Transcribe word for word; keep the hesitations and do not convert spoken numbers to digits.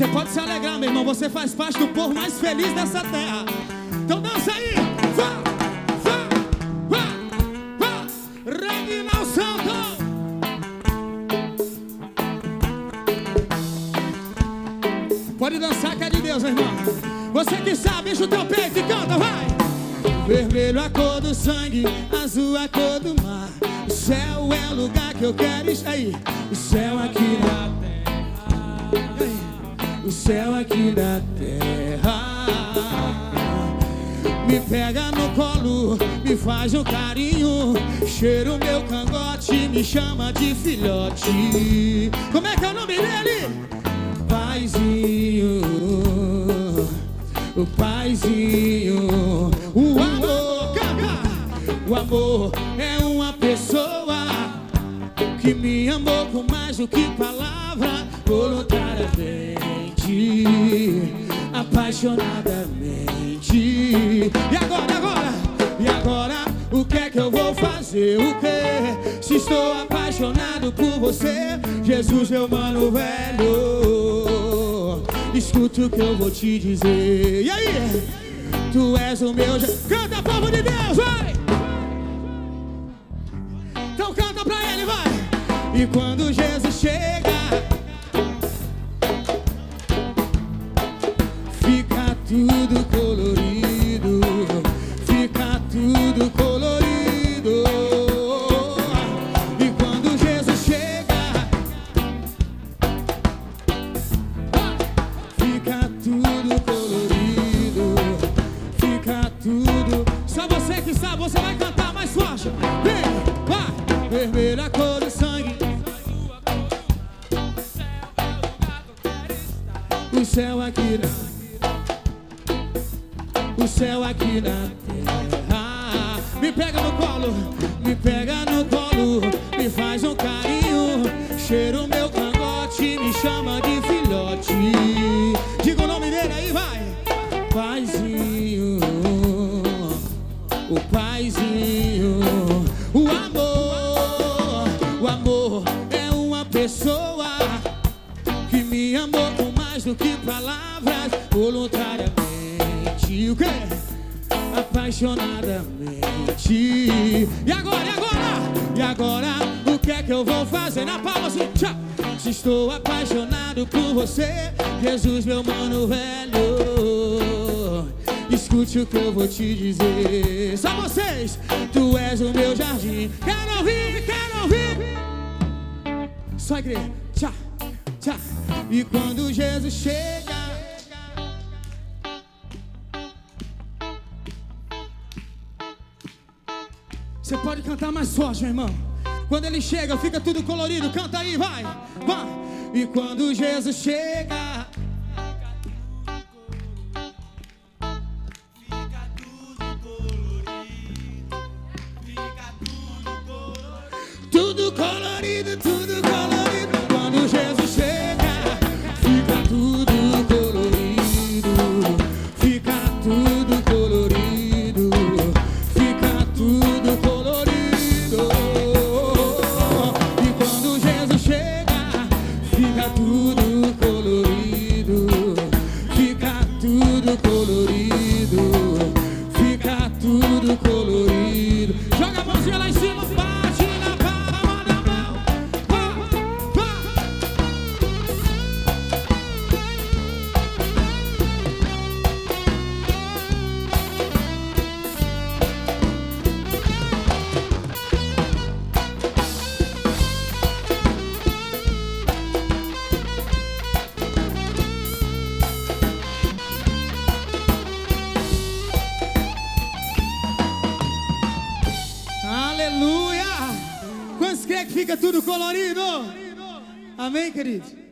Você pode se alegrar, meu irmão. Você faz parte do povo mais feliz dessa terra. Então dança aí. Vá, vá, vá, vá. Reginaldo Santos. Pode dançar que é de Deus, meu irmão. Você que sabe, enche o teu peito e canta, vai. Vermelho a cor do sangue, azul a cor do mar. O céu é o lugar que eu quero estar aí. O céu aqui na terra. O céu aqui na terra. Me pega no colo, me faz um carinho. Cheira o meu cangote, me chama de filhote. Como é que é o nome dele? Paizinho, o paizinho. O amor, o amor é uma pessoa que me amou com mais do que palavra, voluntariamente, apaixonadamente. E agora, agora, e agora, o que é que eu vou fazer? O que? Se estou apaixonado por você, Jesus, meu mano velho, escuta o que eu vou te dizer. E aí? Tu és o meu... Canta, povo de Deus, vai! Então canta pra ele, vai! E quando Jesus chega, fica tudo colorido, fica tudo colorido. E quando Jesus chega, fica tudo colorido, fica tudo. Só você que sabe, você vai cantar mais forte. Vem, vai! Vermelha a cor do sangue, o céu aqui na, o céu aqui na terra. Me pega no colo, me pega no colo, me faz um carinho. Cheira o meu cangote, me chama de filhote. Diga o nome dele aí, vai. Paizinho, o paizinho. O amor, o amor é uma pessoa que me amou com mais do que palavras, voluntariamente. O quê? Apaixonadamente. E agora, e agora? E agora, o que é que eu vou fazer? Na palma assim, tchau. Se estou apaixonado por você, Jesus, meu mano velho, escute o que eu vou te dizer. Só vocês, tu és o meu jardim. Quero ouvir, quero ouvir. Só a igreja, tchau, tchau. E quando Jesus chega, você pode cantar mais forte, meu irmão. Quando ele chega, fica tudo colorido. Canta aí, vai, vai. E quando Jesus chega, fica tudo colorido, fica tudo colorido. Tudo colorido, tudo colorido. Quando Jesus chega, fica tudo colorido, fica tudo colorido, fica tudo colorido. E quando Jesus chega, fica tudo colorido, fica tudo colorido, fica tudo colorido. Joga a mãozinha lá em cima, bate na palma da mão. Pá, pá. Aleluia! Quantos crê que fica tudo colorido? Amém, querido?